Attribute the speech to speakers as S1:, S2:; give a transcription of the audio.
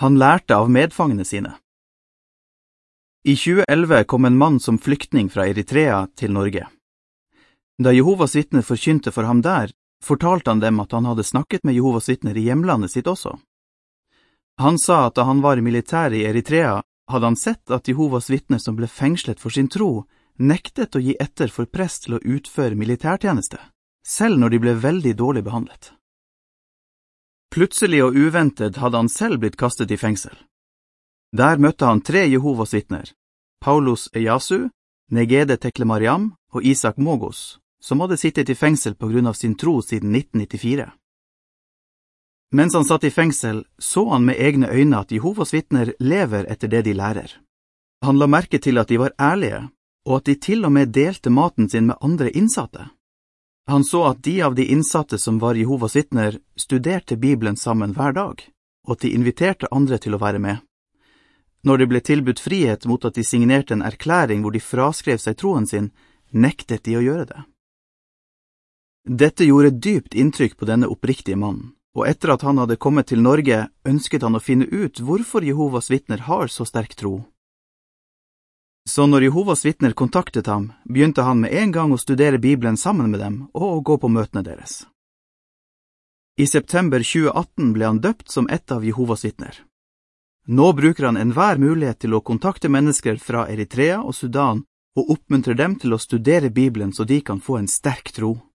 S1: Han lærte av medfangene sine. I 2011 kom en mann som flyktning fra Eritrea til Norge. Da Jehovas vitner forkynte for ham der, fortalte han dem at han hadde snakket med Jehovas vitner i hjemlandet sitt også. Han sa at da han var i militæret i Eritrea, hadde han sett at Jehovas vitner som ble fengslet for sin tro, nektet å gi etter for press til å utføre militærtjeneste, selv når de ble veldig dårlig behandlet. Plutselig og uventet hadde han selv blitt kastet i fengsel. Der møtte han 3 Jehovas vitner, Paulus Ejasu, Negede Teklemariam og Isak Mogos, som hadde sittet i fengsel på grunn av sin tro siden 1994. Mens han satt i fengsel, så han med egne øyne at Jehovas vitner lever etter det de lærer. Han la merke til at de var ærlige, og at de til og med delte maten sin med andre innsatte. Han så at de av de innsatte som var Jehovas vitner studerte Bibelen sammen hver dag, og at de inviterte andre til å være med. Når de ble tilbudt frihet mot at de signerte en erklæring hvor de fraskrev seg troen sin, nektet de å gjøre det. Dette gjorde dypt inntrykk på denne oppriktige mannen, og etter at han hadde kommet til Norge, ønsket han å finne ut hvorfor Jehovas vitner har så sterk tro. Så når Jehovas vitner kontaktet ham, begynte han med en gang å studere Bibelen sammen med dem og å gå på møtene deres. I september 2018 ble han døpt som ett av Jehovas vitner. Nå bruker han enhver mulighet til å kontakte mennesker fra Eritrea og Sudan og oppmuntrer dem til å studere Bibelen så de kan få en sterk tro.